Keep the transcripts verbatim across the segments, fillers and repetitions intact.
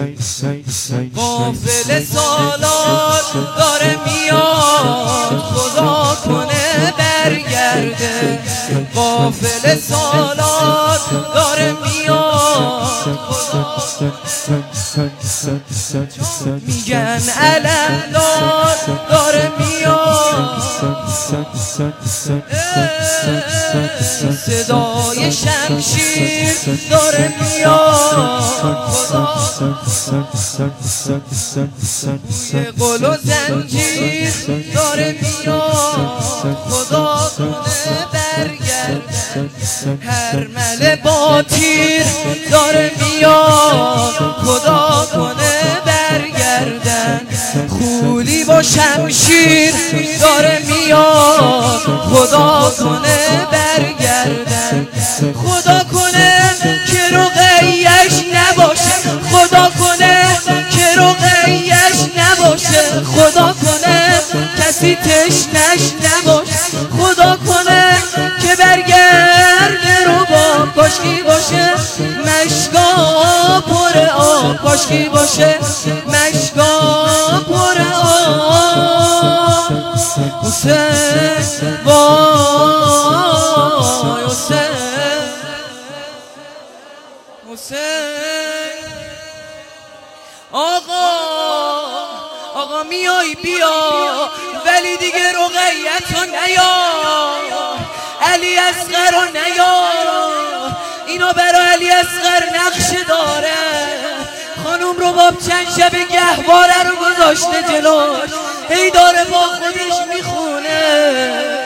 قافل سالار داره میاد، خدا کنه برگرده. قافل سالار داره میاد، میگن علمدار داره میاد، صدای شمشیر داره میاد، یه قل و زنجیر داره میاد، خدا کنه برگردن. هر مله با تیر داره میاد، خدا کنه برگردن. خولی با شمشیر داره میاد، خدا کنه برگردن. خدا کنه که رقیه‌اش نباشه، خدا کنه که رقیه‌اش نباشه، خدا کنه کسی تشنش نباشه، خدا کنه که برگرده رو با کاشکی باشه مشکا پر آب، کاشکی باشه مشکا پر آب. حسین وای حسین، حسین آقا آقا میای بیا، ولی دیگه رقیتو نیا، علی اصغر رو نیا. اینا برای علی اصغر نقشه داره، خانوم رو باب چند شب گهواره رو گذاشته جلوش، هی داره با خودش میخونه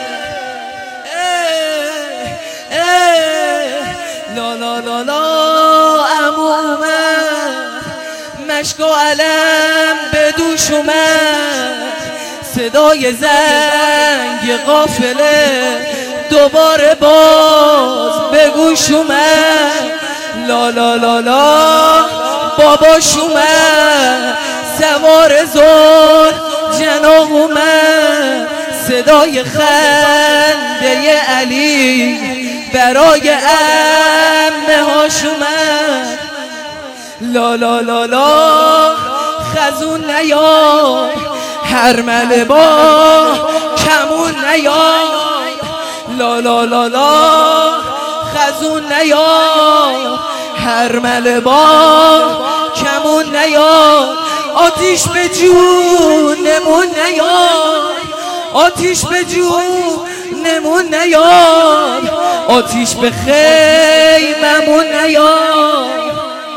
لا لا لا لا. عمو اومد مشک و علم به دوش اومد، صدای زنگ قافله دوباره باز به گوش اومد. لا لا لا لا باباش اومد، سوار زور جناح اومد، صدای خنده علی برای عمه هاش اومد. لا لا لا لا خزون نیای، هرمله با کمون نیای. لا لا لا لا خزون نیای، هرمله با کمون نیای. آتیش به جونمون نیای، آتیش به جونمون نیای، آتیش به خیممون نیای.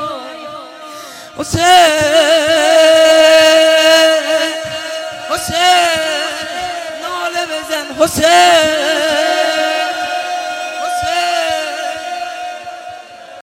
حسین حسین ناله بزن حسین.